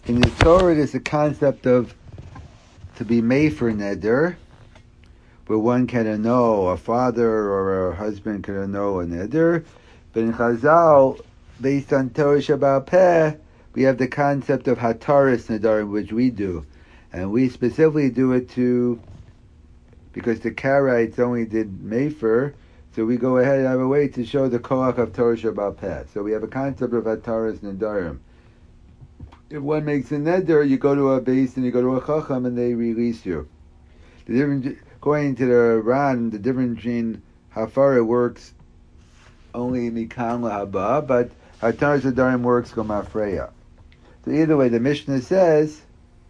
In the Torah, there's a concept of to be made for neder, where one can annul a father or a husband can annul a neder. But in Chazal, based on Torah Shabbat Peh, we have the concept of hataris nedarim, which we do, and we specifically do it because the Karaites only did mefer, so we go ahead and have a way to show the koach of Torah Shabbat Peh. So we have a concept of hataris nedarim. If one makes a neder, you go to a base and you go to a chacham and they release you. The difference, according to the Ran, the difference between hafara works only mikan lahaba, but hataris nedarim works gomafreya. So either way, the Mishnah says,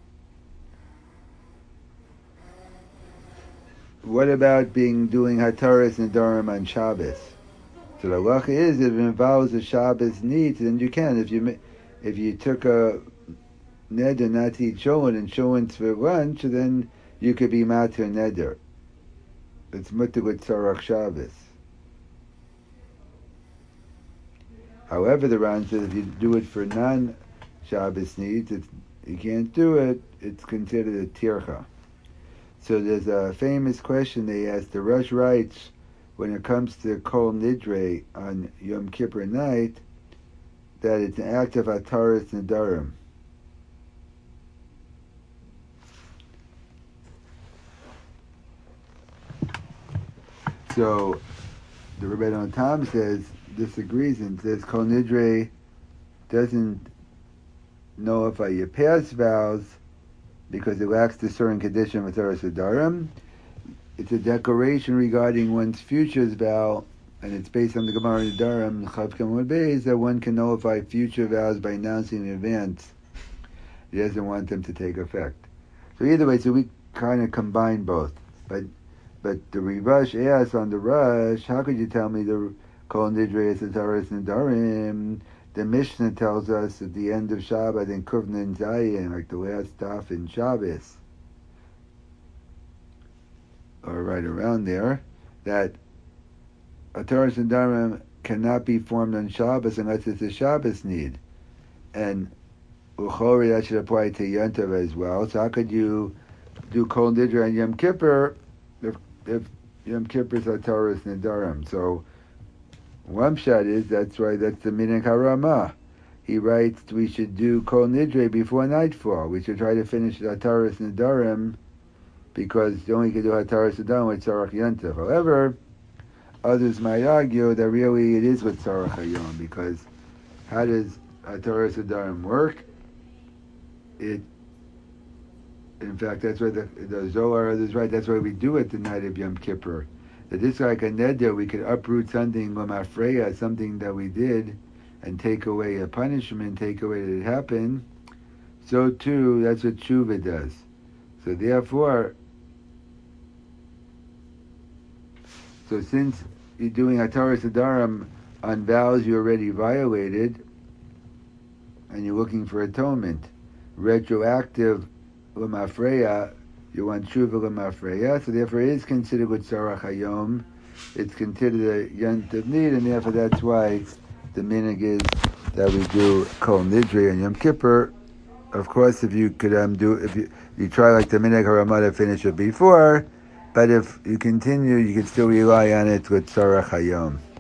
what about doing hataris nedarim on Shabbos? So the halacha is, if it involves a Shabbos need, then you can. If you took a neder not to eat showin and showin's for lunch, then you could be matir neder. It's mutter with tzarach Shabbos. However, the Ran says if you do it for non-Shabbos needs, you can't do it. It's considered a tircha. So there's a famous question they ask. The Rosh writes, when it comes to Kol Nidre on Yom Kippur night, that it's an act of hataris nedarim. So the Rebbeinu Tam disagrees and says Kol Nidre doesn't nullify your past vows because it lacks the certain condition of hataris nedarim. It's a declaration regarding one's future's vow, and it's based on the Gemara Nedarim, Chav Kamud Beis, that one can nullify future vows by announcing in advance. He doesn't want them to take effect. So either way, so we kind of combine both. But the Rivash asks on the Rush, how could you tell me the Kol Nidre is hataris nedarim? The Mishnah tells us at the end of Shabbat in Kuvna Zayin, like the last daf in Shabbos, or right around there, that hataris nedarim cannot be formed on Shabbos unless it's a Shabbos need. And Uchori, that should apply to Yontav as well. So how could you do Kol Nidre on Yom Kippur if Yom Kippur is hataris nedarim? So one shot is that's the Minhag HaRamah. He writes we should do Kol Nidre before nightfall. We should try to finish the hataris nedarim because you only can do hataris nedarim with tzarach yontav. However, others might argue that really it is with tzarach hayom, because how does hataris nedarim work? In fact, that's why the Zohar is right. That's why we do it the night of Yom Kippur. That this like a neder, we could uproot something l'mafreya, something that we did, and take away a punishment, take away that it happened. So too, that's what tshuva does. So therefore, since you're doing hataris nedarim on vows you already violated, and you're looking for atonement, retroactive l'mafreya, you want tshuva l'mafreya, so therefore it is considered with tzarach hayom. It's considered a yontav need, and therefore that's why the minhag is that we do Kol Nidre on Yom Kippur. Of course, if you could if you try like the Minhag HaRamah to finish it before, but if you continue, you can still rely on it with tzarach hayom.